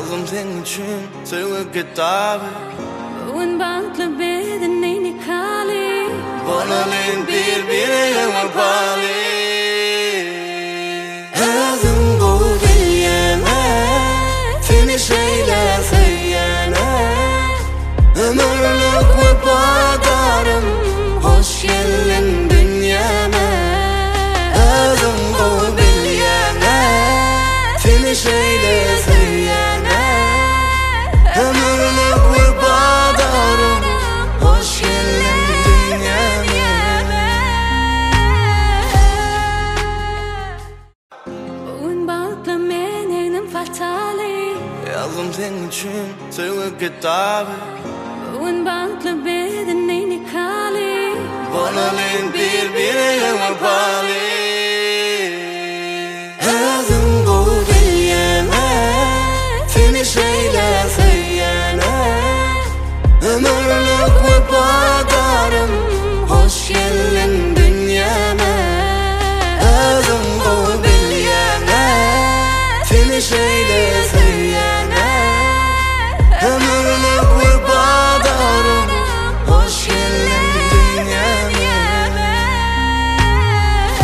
Yazdım senin için sevip gitarı. Bugün bankla bedenini kali. Bonalin birbirine vapali. Özüm bu bilyeme, seni şeyler söyleyene. Ömürlük vefadarım, hoş geldin dünyama. Özüm bu bilyeme, seni şeyler söyleyene. Ömürlük vefadarım, hoş geldin dünyama. Bugün bankla menenim fatali. Yazdım senin için sevip gitarı. Bugün bankla bedenini kali. Bonalin birbirine vapali.